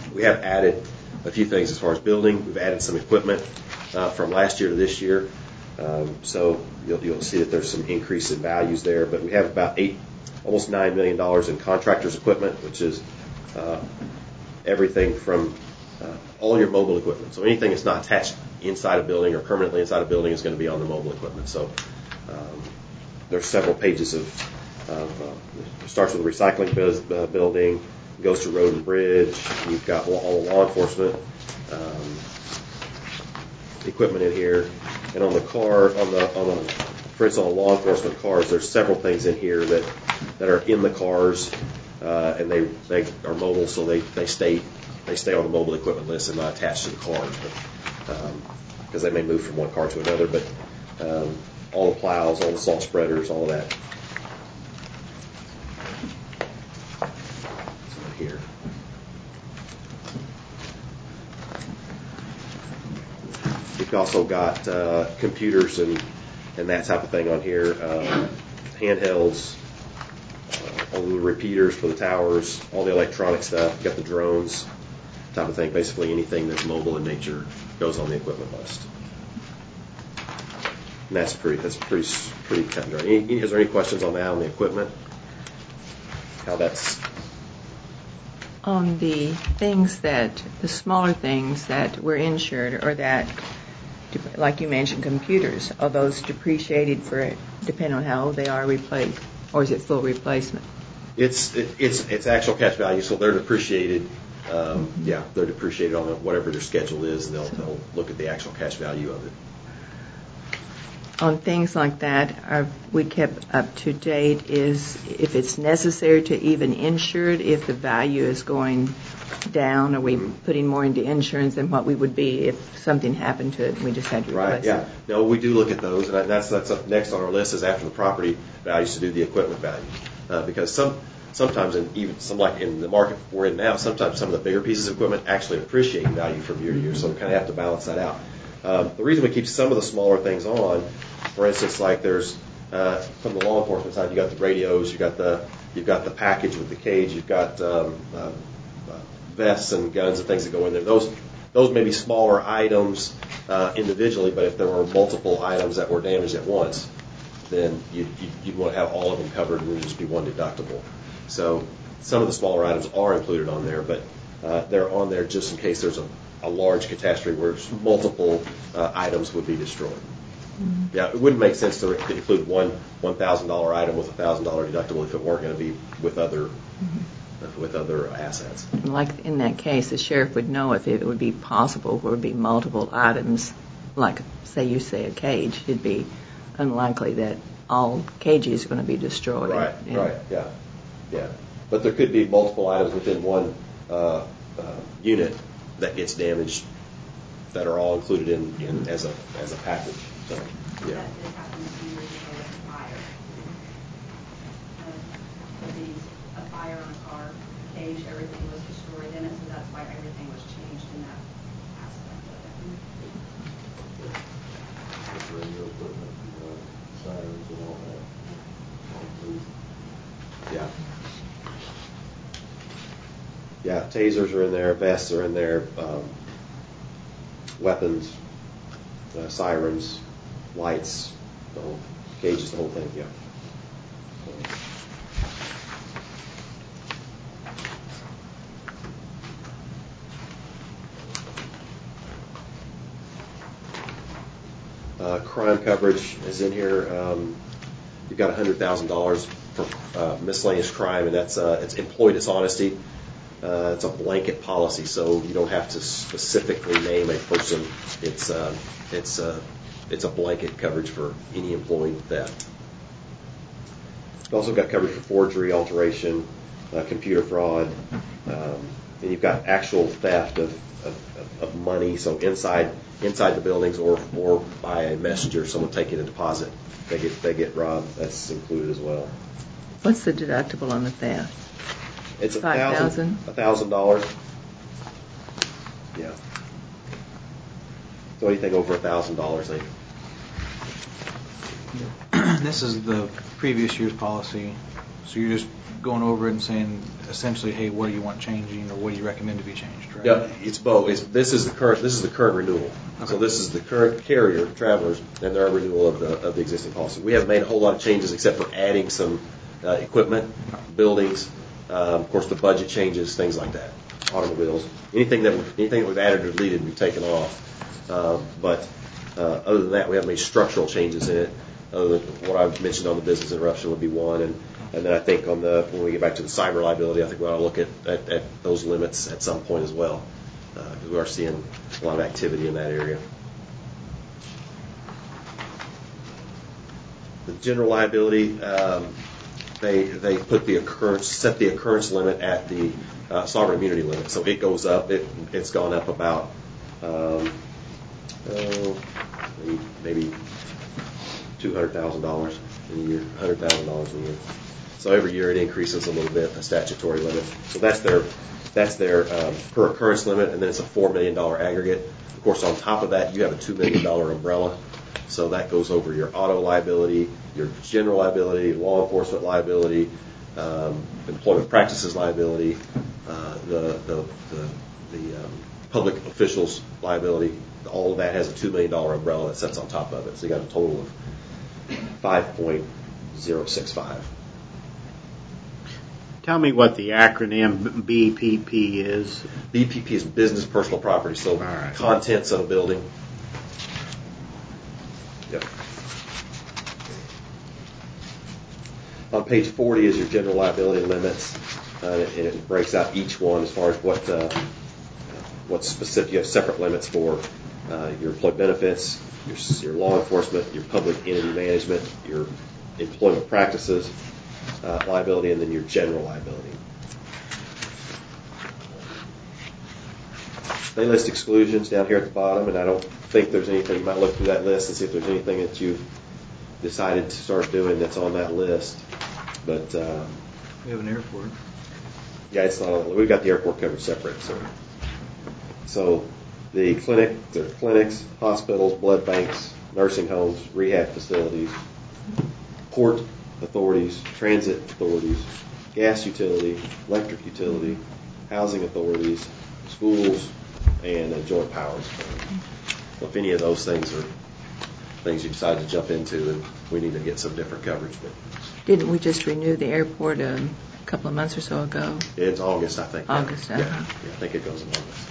We have added a few things as far as building. We've added some equipment from last year to this year. So you'll see that there's some increase in values there. But we have about almost $9 million in contractors' equipment, which is everything from all your mobile equipment. So anything that's not attached inside a building or permanently inside a building is going to be on the mobile equipment. So there's several pages of it starts with a recycling building, goes to road and bridge. You've got all the law enforcement equipment in here, and on the car, for instance, on law enforcement cars, there's several things in here that are in the cars, and they are mobile, so they stay on the mobile equipment list and not attached to the cars, because they may move from one car to another. But all the plows, all the salt spreaders, all of that. Here. We've also got computers and that type of thing on here, handhelds, all the repeaters for the towers, all the electronic stuff. You've got the drones type of thing. Basically anything that's mobile in nature goes on the equipment list. And that's pretty cut and dry. Is there any questions on that, on the equipment? How that's... On the smaller things that were insured, or that, like you mentioned, computers, are those depreciated for, depending on how old they are, replaced, or is it full replacement? It's actual cash value, so they're depreciated. Yeah, they're depreciated on whatever their schedule is, and they'll look at the actual cash value of it. On things like that, we kept up to date is if it's necessary to even insure it, if the value is going down, are we putting more into insurance than what we would be if something happened to it and we just had to replace it? Right, yeah. No, we do look at those, and that's up next on our list is after the property values to do the equipment value. Because sometimes, and even some like in the market we're in now, sometimes some of the bigger pieces of equipment actually appreciate in value from year to year, so we kind of have to balance that out. The reason we keep some of the smaller things on, for instance, like there's from the law enforcement side, you got the radios, you've got the package with the cage, you've got vests and guns and things that go in there. Those may be smaller items individually, but if there were multiple items that were damaged at once, then you'd want to have all of them covered, and it would just be one deductible. So some of the smaller items are included on there, but they're on there just in case there's a large catastrophe where multiple items would be destroyed. Mm-hmm. Yeah, it wouldn't make sense to include one $1,000 item with a $1,000 deductible if it weren't going to be with other assets. Like in that case, the sheriff would know if it would be possible where it would be multiple items, like say a cage. It'd be unlikely that all cages are going to be destroyed. Right, yeah. But there could be multiple items within one unit that gets damaged that are all included in as a package. So, yeah. That did happen a few years ago with a fire. A fire on a car, cage, everything was destroyed in it, so that's why everything was changed in that aspect of it. Radio equipment, sirens and all that. Yeah. Yeah, tasers are in there, vests are in there, weapons, sirens, lights, the whole cages, the whole thing, yeah. Crime coverage is in here. You've got $100,000 for miscellaneous crime, and that's it's employee dishonesty. It's a blanket policy, so you don't have to specifically name a person. It's a blanket coverage for any employee theft. You've also got coverage for forgery, alteration, computer fraud, and you've got actual theft of money. So inside the buildings or by a messenger, someone taking a deposit, they get robbed. That's included as well. What's the deductible on the theft? It's $5,000. $1,000. Yeah. So anything over $1,000, This is the previous year's policy. So you're just going over it and saying, essentially, hey, what do you want changing, or what do you recommend to be changed, right? Yeah, it's both. This is the current renewal. Okay. So this is the current carrier, Travelers, and their renewal of the existing policy. We haven't made a whole lot of changes except for adding some equipment, buildings, of course the budget changes, things like that, automobiles, anything that we've added or deleted, we've taken off. But other than that, we haven't made structural changes in it. Other than what I've mentioned on the business interruption would be one, and then I think when we get back to the cyber liability, I think we ought to look at those limits at some point as well, because we are seeing a lot of activity in that area. The general liability, they put set the occurrence limit at the sovereign immunity limit, so it goes up. It's gone up about maybe $200,000 in a year, $100,000 a year. So every year it increases a little bit, the statutory limit. So that's their per occurrence limit, and then it's a $4 million aggregate. Of course, on top of that, you have a $2 million umbrella. So that goes over your auto liability, your general liability, law enforcement liability, employment practices liability, the public officials liability. All of that has a $2 million umbrella that sits on top of it. So you got a total of 5.065. Tell me what the acronym BPP is. BPP is business personal property, so right. Contents of a building. Yep. On page 40 is your general liability limits, and it breaks out each one as far as what's specific. You have separate limits for your employee benefits, your law enforcement, your public entity management, your employment practices liability, and then your general liability. They list exclusions down here at the bottom, and I don't think there's anything. You might look through that list and see if there's anything that you've decided to start doing that's on that list. But We have an airport. yeah, it's not. We've got the airport covered separate. So the clinics, hospitals, blood banks, nursing homes, rehab facilities, port authorities, transit authorities, gas utility, electric utility, housing authorities, schools, and joint powers. So if any of those things are things you decide to jump into, then we need to get some different coverage. But Didn't we just renew the airport a couple of months or so ago? it's August, I think. August, Yeah, uh-huh. I think it goes in August.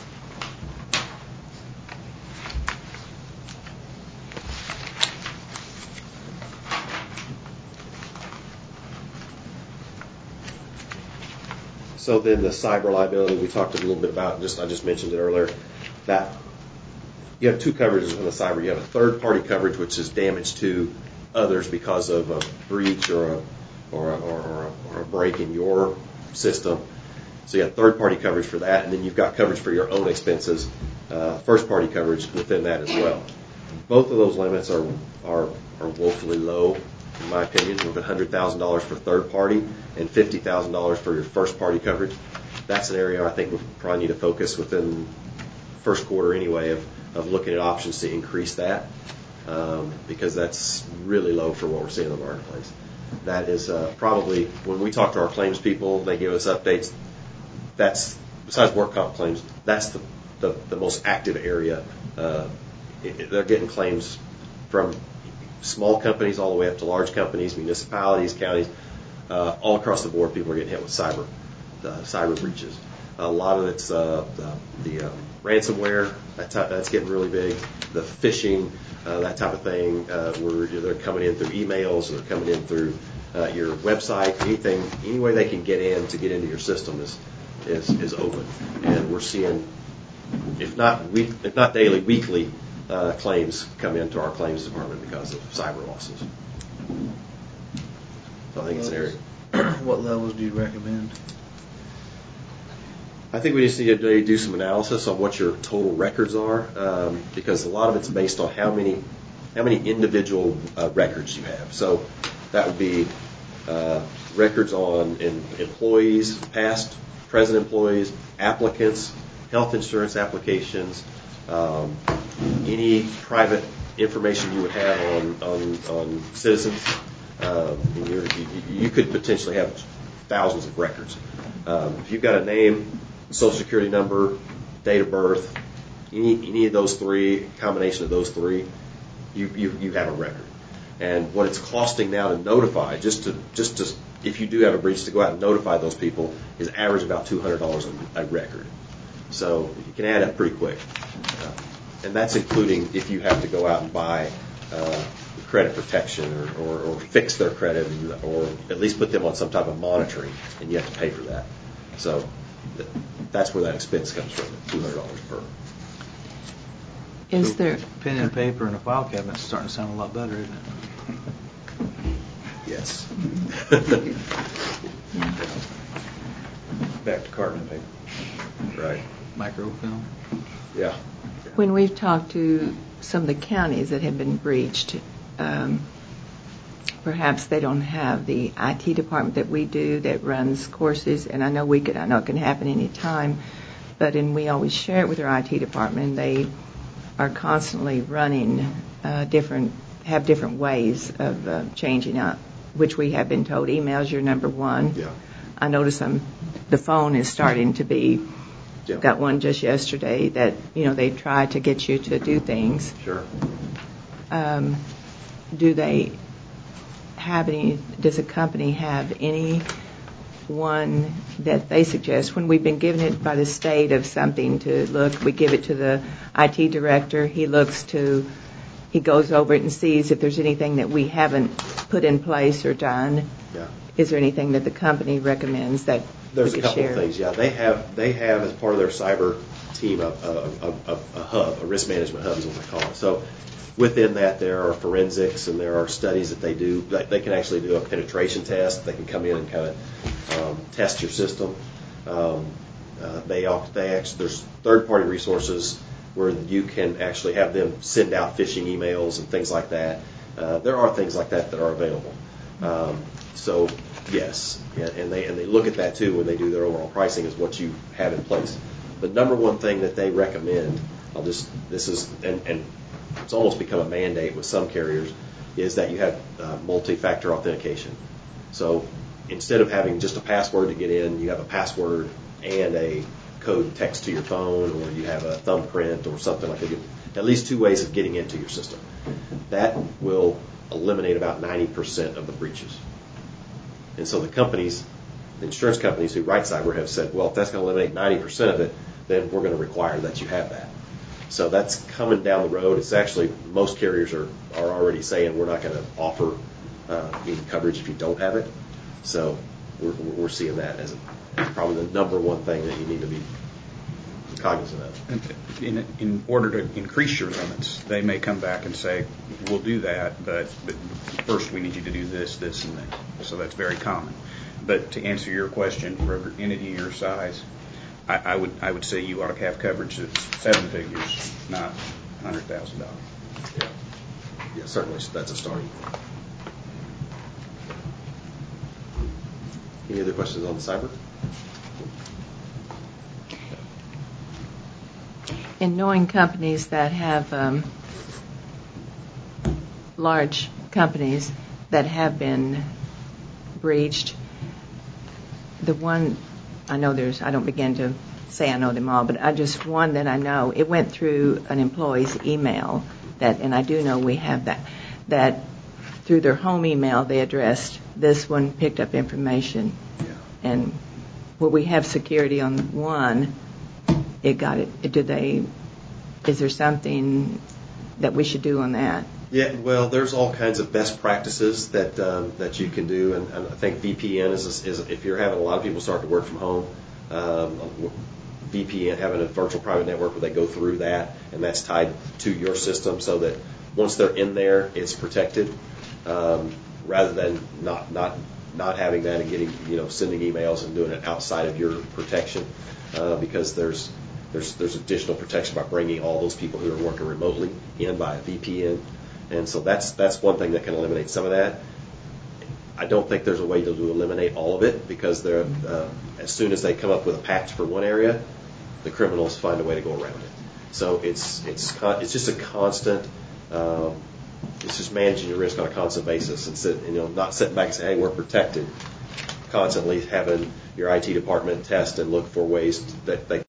So then the cyber liability we talked a little bit about. I just mentioned it earlier. That you have two coverages on the cyber. You have a third-party coverage, which is damage to others because of a breach or a break in your system. So you have third-party coverage for that, and then you've got coverage for your own expenses, first-party coverage within that as well. Both of those limits are woefully low, in my opinion. With $100,000 for third-party and $50,000 for your first-party coverage. That's an area I think we probably need to focus within first quarter anyway of looking at options to increase that, because that's really low for what we're seeing in the marketplace. That is probably, when we talk to our claims people, they give us updates. That's, besides work comp claims, that's the most active area. They're getting claims from small companies all the way up to large companies, municipalities, counties, all across the board. People are getting hit with cyber breaches. A lot of it's the ransomware. That's getting really big. The phishing, that type of thing, where they're coming in through emails, or they're coming in through your website. Any way they can get into your system is open, and we're seeing, if not daily, weekly claims come into our claims department because of cyber losses. So I think it's an area. What levels do you recommend? I think we just need to do some analysis on what your total records are, because a lot of it's based on how many individual records you have. So that would be records on employees, past, present employees, applicants, health insurance applications, any private information you would have on citizens, You could potentially have thousands of records. If you've got a name, social security number, date of birth, any of those three, combination of those three, you have a record. And what it's costing now to notify, just to if you do have a breach, to go out and notify those people is average about $200 a record. So you can add up pretty quick. And that's including if you have to go out and buy credit protection or fix their credit or at least put them on some type of monitoring, and you have to pay for that. So that's where that expense comes from, $200 per. Is there Pen and paper and a file cabinet is starting to sound a lot better, isn't it? Yes. Back to carbon paper. Right. Microfilm. Yeah. When we've talked to some of the counties that have been breached, perhaps they don't have the IT department that we do that runs courses, and I know it can happen any time, but we always share it with our IT department, and they are constantly running have different ways of changing out, which we have been told email's your number one. Yeah. I notice the phone is starting to be. Yeah. Got one just yesterday that they try to get you to do things. Sure. Do they have any? Does a company have any one that they suggest when we've been given it by the state of something to look? We give it to the IT director. He goes over it and sees if there's anything that we haven't put in place or done. Yeah. Is there anything that the company recommends that There's we a could couple share? of things. Yeah, they have as part of their cyber team a hub, a risk management hub is what they call it. So within that, there are forensics and there are studies that they do. They can actually do a penetration test. They can come in and kind of test your system. There's third-party resources where you can actually have them send out phishing emails and things like that. There are things like that are available. So yes, and they look at that too when they do their overall pricing is what you have in place. The number one thing that they recommend, and it's almost become a mandate with some carriers, is that you have multi-factor authentication. So instead of having just a password to get in, you have a password and a code text to your phone, or you have a thumbprint or something like that. At least two ways of getting into your system. That will eliminate about 90% of the breaches. And so the insurance companies who write cyber have said, well, if that's going to eliminate 90% of it, then we're going to require that you have that. So that's coming down the road. It's actually, most carriers are already saying we're not going to offer any coverage if you don't have it. So we're seeing that as probably the number one thing that you need to be cognizant of. In order to increase your limits, they may come back and say, we'll do that, but first we need you to do this, this, and that. So that's very common. But to answer your question, for an entity your size, I would say you ought to have coverage that's 7 figures, not $100,000. Yeah, certainly that's a starting point. Any other questions on the cyber? In knowing companies that have large companies that have been breached, the one I know I don't begin to say I know them all, but one that I know, it went through an employee's email and I do know we have that through their home email they addressed this one, picked up information, and where we have security on one, it got it. Is there something that we should do on that? Yeah, well, there's all kinds of best practices that you can do, and I think VPN is if you're having a lot of people start to work from home, VPN, having a virtual private network where they go through that, and that's tied to your system so that once they're in there, it's protected, rather than not having that and getting sending emails and doing it outside of your protection, because there's additional protection by bringing all those people who are working remotely in by a VPN. And so that's one thing that can eliminate some of that. I don't think there's a way to eliminate all of it, because as soon as they come up with a patch for one area, the criminals find a way to go around it. So it's just a constant It's just managing your risk on a constant basis and not sitting back and saying, hey, we're protected. Constantly having your IT department test and look for ways that they